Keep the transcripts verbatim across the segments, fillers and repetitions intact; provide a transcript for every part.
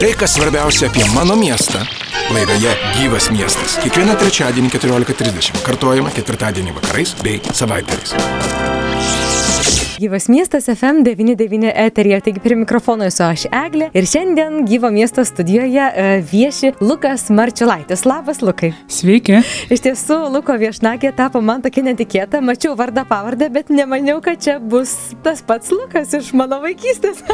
Tai, kas svarbiausia apie mano miestą, laidoje Gyvas miestas. Kiekvieną trečiadienį keturiolika trisdešimt. Kartuojama ketvirtadienį vakarais bei savaitgaliais. Gyvas miestas F M devyni devyni eteryje, taigi prie mikrofono esu aš Eglė ir šiandien Gyvo miesto studijoje vieši Lukas Marčiulaitis. Labas, Lukai. Sveiki. Iš tiesų, Luko viešnagė tapo man tokia netikėta, mačiau vardą pavardę, bet nemaniau, kad čia bus tas pats Lukas iš mano vaikystės.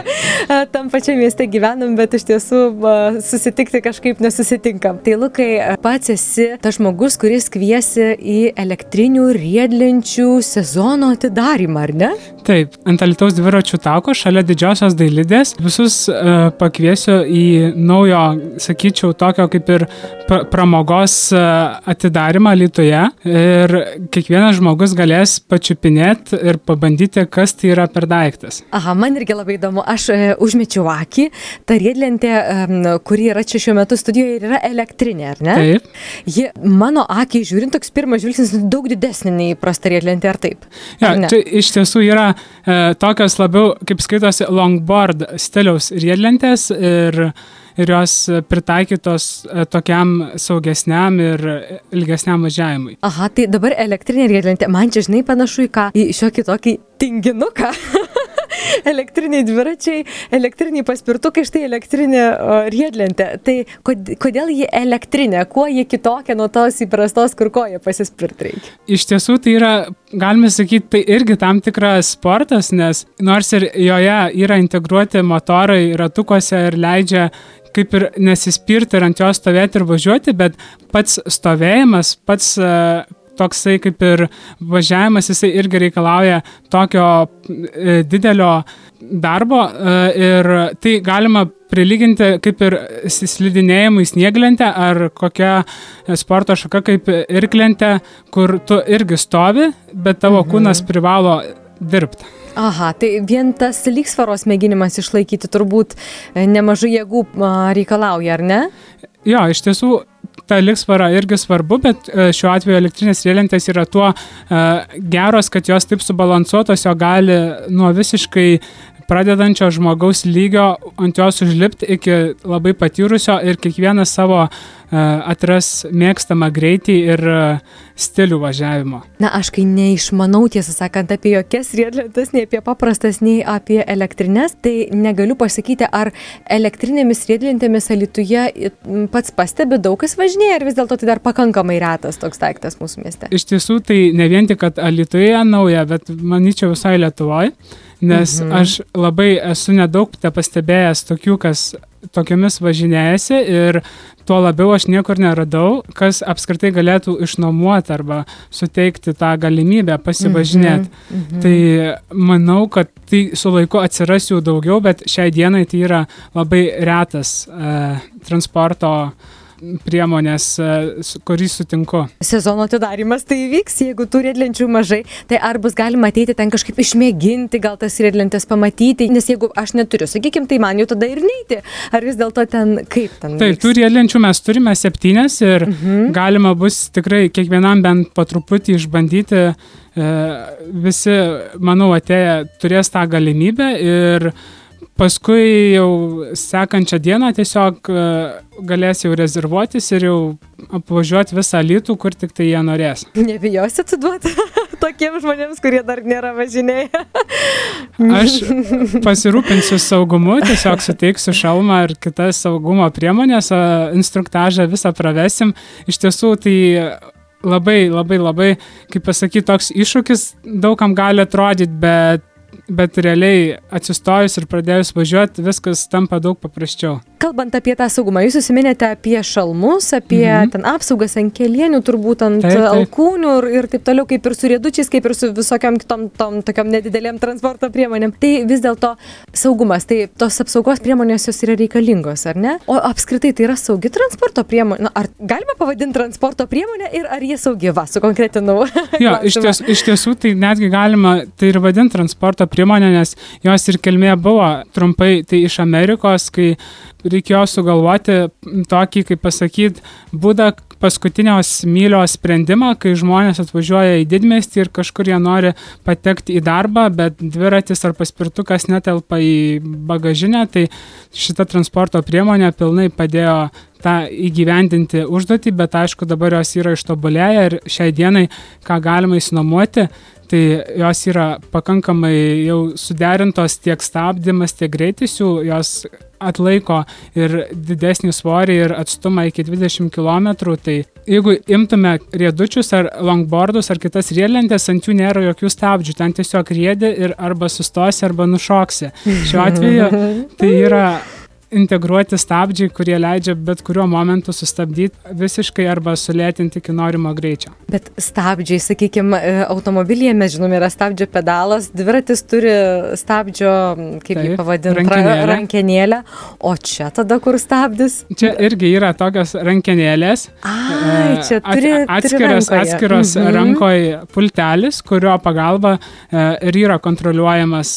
Tam pačiam mieste gyvenam, bet iš tiesų susitikti kažkaip nesusitinkam. Tai Lukai, pats esi tas žmogus, kuris kviesi į elektrinių riedlenčių sezono atidarymą, ar ne? Taip, ant Alytaus dviračių tako šalia Didžiosios Dailidės visus uh, pakviesiu į naujo, sakyčiau, tokio kaip ir pra- pramogos uh, atidarymą Alytuje ir kiekvienas žmogus galės pačiupinėti ir pabandyti, kas tai yra per daiktas. Aha, man irgi labai įdomu, aš uh, užmečiau akį, ta riedlentė, um, kuri yra čia šiuo metu studijoje, yra elektrinė, ar ne? Taip. Ji mano akį žiūrint, toks pirmas žvilgsnis daug didesnė nei prasta riedlentė, ar taip? Ja, ar čia iš tiesų yra e, tokios labiau, kaip skaitosi, longboard stiliaus riedlentės ir, ir jos pritaikytos e, tokiam saugesniam ir ilgesniam važiavimui. Aha, tai dabar elektrinė riedlentė, man čia žinai panašu į ką? Į šiokį tokį tinginuką. Elektriniai dviračiai, elektriniai paspirtukai, štai elektrinė o, riedlentė. Tai kod, kodėl ji elektrinė? Kuo ji kitokia nuo tos įprastos, kur koja pasispirt reikia? Iš tiesų tai yra, galime sakyti, tai irgi tam tikras sportas, nes nors ir joje yra integruoti motorai ratukuose ir leidžia kaip ir nesispirti ir ant jos stovėti ir važiuoti, bet pats stovėjimas, pats uh, toksai kaip ir važiavimas, jisai irgi reikalauja tokio e, didelio darbo e, ir tai galima prilyginti kaip ir slidinėjimui snieglente ar kokia sporto šaka kaip irklente, kur tu irgi stovi, bet tavo mhm. kūnas privalo dirbti. Aha, tai vien tas lygsvaros mėginimas išlaikyti turbūt nemažai jėgų reikalauja, ar ne? Jo, iš tiesų ta lygsvara irgi svarbu, bet šiuo atveju elektrinės riedlentės yra tuo uh, geros, kad jos taip subalansuotos, jo gali nuo visiškai pradedančio žmogaus lygio ant jos užlipti iki labai patyrusio ir kiekvienas savo uh, atras mėgstamą greitį ir uh, stilių važiavimo. Na, aš kai neišmanau, tiesą sakant, apie jokias riedlentes, nei apie paprastas, nei apie elektrinės, tai negaliu pasakyti, ar elektrinėmis riedlentėmis Alytuje pats pastebi daug kas važinėja, ar vis dėlto tai dar pakankamai retas toks daiktas mūsų mieste? Iš tiesų, tai ne vien tik, kad Alytuje nauja, bet manyčiau visai Lietuvoje. Nes mhm. aš labai esu nedaug te pastebėjęs tokių, kas tokiamis važinėjasi ir tuo labiau aš niekur neradau, kas apskritai galėtų išnuomuoti arba suteikti tą galimybę pasivažinėti. Mhm. Mhm. Tai manau, kad tai su laiku atsiras jų daugiau, bet šiai dienai tai yra labai retas e, transporto priemonės, kurį sutinku. Sezono atidarymas tai vyks, jeigu tų riedlenčių mažai, tai ar bus galima ateiti ten kažkaip išmėginti, gal tas riedlentės pamatyti, nes jeigu aš neturiu, sakykim, tai man jau tada ir neiti. Ar vis dėlto ten, kaip ten vyks? Taip, tų riedlenčių mes turime septynias ir mhm. galima bus tikrai kiekvienam bent po truputį išbandyti. Visi, manau, atėję turės tą galimybę ir paskui jau sekančią dieną tiesiog galės jau rezervuotis ir jau apvažiuoti visą Alytų, kur tik tai jie norės. Nebijosi atiduoti tokiems žmonėms, kurie dar nėra važinėję? Aš pasirūpinsiu saugumu, tiesiog suteiksiu šalmą ir kitas saugumo priemonės, instruktažą visą pravesim. Iš tiesų tai labai, labai, labai, kaip pasakyti, toks iššūkis daugam gali atrodyti, bet bet realiai atsistojus ir pradėjus važiuoti, viskas tampa daug paprasčiau. Kalbant apie tą saugumą, jūs užsiminėte apie šalmus, apie mhm. ten apsaugas ant kelienių, turbūt ant taip, taip. alkūnių ir, ir taip toliau, kaip ir su riedučiais, kaip ir su visokiam kitom tom tokiam nedidelėm transporto priemonėm. Tai vis dėlto saugumas, tai tos apsaugos priemonės jos yra reikalingos, ar ne? O apskritai tai yra saugi transporto priemonė? Na, ar galima pavadinti transporto priemonę ir ar jie saugi? Va, sukonkretinau. Jo, iš, ties, iš tiesų tai netgi galima tai ir vadinti transporto priemonė. priemonė, nes jos ir kilmė buvo trumpai tai iš Amerikos, kai reikėjo sugalvoti tokį, kaip pasakyti, būdą paskutinios mylios sprendimą, kai žmonės atvažiuoja į didmiestį ir kažkur jie nori patekti į darbą, bet dviratis ar paspirtukas netelpa į bagažinę, tai šita transporto priemonė pilnai padėjo tą įgyvendinti užduotį, bet aišku dabar jos yra ištobulėję ir šiai dienai, ką galima įsinuomoti, tai jos yra pakankamai jau suderintos tiek stabdymas, tiek greitis jų, jos atlaiko ir didesnį svorį ir atstumą iki dvidešimt kilometrų, tai jeigu imtume riedučius ar longboardus ar kitas riedlentės, ant jų nėra jokių stabdžių, ten tiesiog riedi ir arba sustosi, arba nušoksi. Šiuo atveju tai yra integruoti stabdžiai, kurie leidžia bet kuriuo momentu sustabdyti visiškai arba sulėtinti iki norimo greičio. Bet stabdžiai, sakykime, automobilyje mes žinome, yra stabdžio pedalas, dviratis turi stabdžio, kaip jį pavadinti, rankenėlę. rankenėlę, o čia tada kur stabdis? Čia irgi yra tokios rankenėlės. Ai, čia turi, atskiras, turi atskiros mhm. rankoje pultelis, kurio pagalba ir yra kontroliuojamas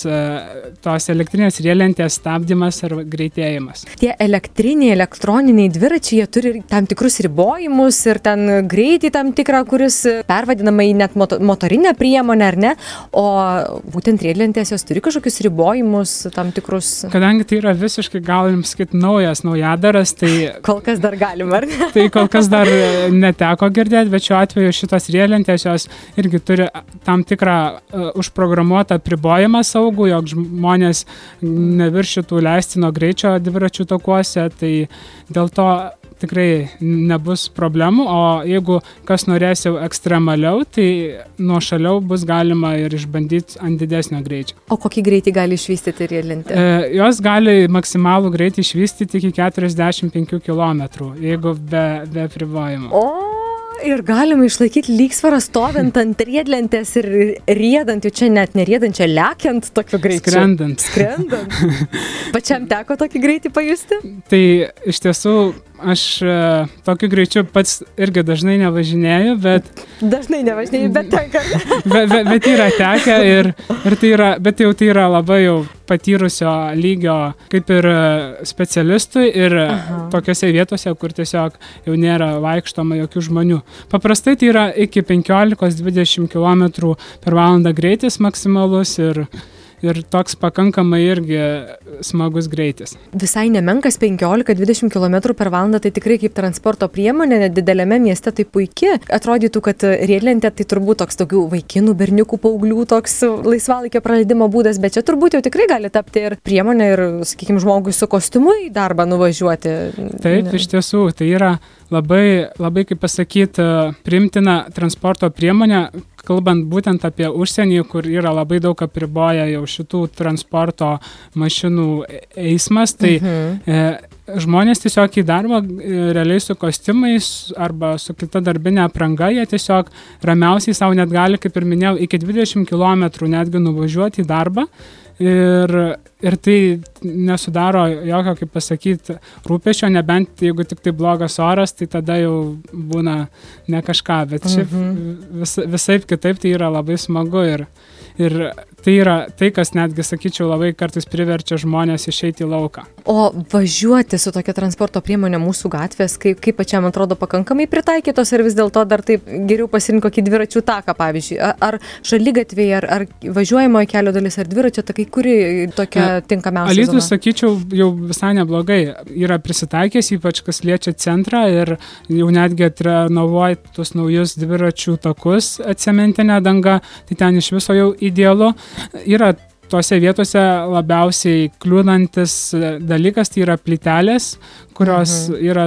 tos elektrinės riedlentės stabdymas ar greitėjimas. Tie elektriniai, elektroniniai dviračiai, jie turi tam tikrus ribojimus ir ten greitį tam tikrą, kuris pervadinama į net moto, motorinę priemonę, ar ne? O būtent riedlentės jos turi kažkokius ribojimus tam tikrus. Kadangi tai yra visiškai, galim sakyti, naujas naujadaras, tai... Kol kas dar galim, ar ne? Tai kol kas dar neteko girdėti, bet šiuo atveju šitos riedlentės jos irgi turi tam tikrą uh, užprogramuotą apribojimą saugų, jog žmonės neviršytų leistino greičio dviračių takuose, tai dėl to tikrai nebus problemų, o jeigu kas norės jau ekstremaliau, tai nuošaliau bus galima ir išbandyti ant didesnio greičio. O kokį greitį gali išvystyti riedlentė? E, jos gali maksimalų greitį išvystyti iki keturiasdešimt penkių kilometrų, jeigu be, be apribojimo. O! Ir galima išlaikyti lygsvarą stovint ant riedlentės ir riedant, jau čia net neriedant, čia lekiant tokiu greičiu. Skrendant. Skrendant. Pačiam teko tokį greitį pajusti? Tai iš tiesų aš tokiu greičiu pats irgi dažnai nevažinėju, bet... Dažnai nevažinėju, bet tenka. bet, bet, bet yra tekę ir, ir tai yra, bet jau tai yra labai jau patyrusio lygio kaip ir specialistui ir Aha. tokiose vietose, kur tiesiog jau nėra vaikštoma jokių žmonių. Paprastai tai yra iki penkiolikos dvidešimt kilometrų per valandą greitis maksimalus ir ir toks pakankamai irgi smagus greitis. Visai nemenkas penkiolika dvidešimt kilometrų per valandą, tai tikrai kaip transporto priemonė, net didelėme mieste tai puikiai. Atrodytų, kad riedlentė tai turbūt toks tokių vaikinų, berniukų, paauglių toks laisvalaikio praleidimo būdas, bet čia turbūt jau tikrai gali tapti ir priemonė ir, sakykime, žmogui su kostiumu į darbą nuvažiuoti. Taip, ne. Iš tiesų, tai yra labai, labai kaip pasakyti, priimtina transporto priemonė, kalbant būtent apie užsienį, kur yra labai daug apriboja jau šitų transporto mašinų eismas, tai mhm. e, žmonės tiesiog į darbą e, realiai su kostiumais arba su kita darbinė apranga, jie tiesiog ramiausiai savo net gali, kaip ir minėjau, iki dvidešimt kilometrų netgi nuvažiuoti į darbą. Ir, ir tai nesudaro jokio, kaip pasakyti, rūpesčio, nebent jeigu tik tai blogas oras, tai tada jau būna ne kažką, bet šiaip vis, visaip kitaip tai yra labai smagu ir, ir tai yra tai, kas netgi, sakyčiau, labai kartais priverčia žmonės išeiti į lauką. O važiuoti su tokia transporto priemonė mūsų gatvės, kaip, kaip pačiam atrodo pakankamai pritaikytos ir vis dėlto dar taip geriau pasirinkti kokį dviračių taką, pavyzdžiui, ar šaligatviai, ar, ar važiuojamojo kelio dalis, ar dviračio takai, kuri tokia tinkamiausia zona? Alytus, sakyčiau, jau visai neblogai yra prisitaikęs, ypač kas liečia centrą ir jau netgi atrenovuoja tuos naujus dviračių takus cementinę dangą, tai ten iš viso jau idealu. Yra tose vietose labiausiai kliūnantis dalykas, tai yra plytelės, kurios mhm. yra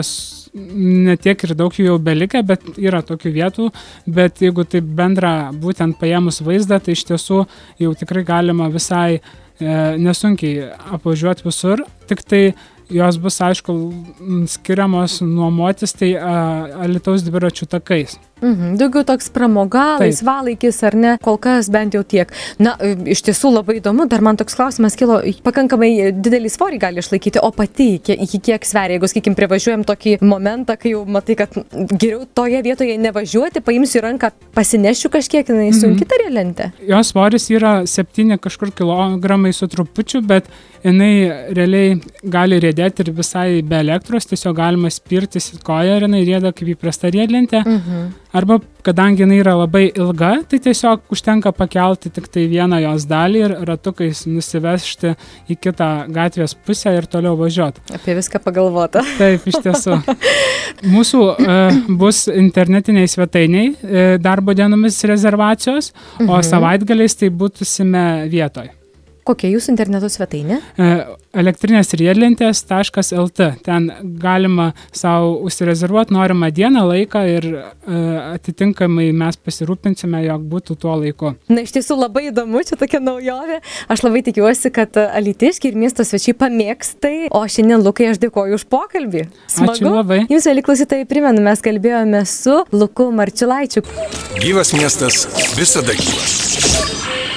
ne tiek ir daug jų jau belika, bet yra tokių vietų, bet jeigu tai bendra būtent paėmus vaizdą, tai iš tiesų jau tikrai galima visai e, nesunkiai apvažiuoti visur, tik tai jos bus, aišku, skiriamos nuomotis tai a, Alytaus dviračių takais. Mhm, daugiau toks pramoga, Taip. laisvalaikis ar ne, kol kas bent jau tiek. Na, iš tiesų labai įdomu, dar man toks klausimas kilo, pakankamai didelį svorį gali išlaikyti, o pati iki, iki kiek sveria, jeigu, sakykim, privažiuojam tokį momentą, kai jau matai, kad geriau toje vietoje nevažiuoti, paimsiu į ranką, pasinešiu kažkiek, jinai Mhm. sunki ta riedlentė. Jos svoris yra septyni kažkur kilogramai su trupučiu, bet jinai realiai gali riedėti ir visai be elektros, tiesiog galima spirtis į koją ir jinai rieda kaip įprasta riedlentė. Mhm. Arba, kadangi jinai yra labai ilga, tai tiesiog užtenka pakelti tik tai vieną jos dalį ir ratukais nusivežti į kitą gatvės pusę ir toliau važiuoti. Apie viską pagalvota. Taip, iš tiesų. Mūsų uh, bus internetiniai svetainiai uh, darbo dienomis rezervacijos, mhm. o savaitgaliais tai būtusime vietoj. Kokia jūsų interneto svetainė? Uh, elektrinės riedlentės taškas el te. Ten galima savo užsirezervuoti norimą dieną, laiką ir uh, atitinkamai mes pasirūpinsime, jog būtų tuo laiku. Na, iš tiesų labai įdomu, čia tokia naujovė. Aš labai tikiuosi, kad alytiškiai ir miesto svečiai pamėgs tai. O šiandien, Lukai, aš dėkoju už pokalbį. Smagu. Ačiū labai. Jums, mieli klausytojai, primenu, mes kalbėjome su Luku Marčiulaičiu. Gyvas miestas visada gyvas.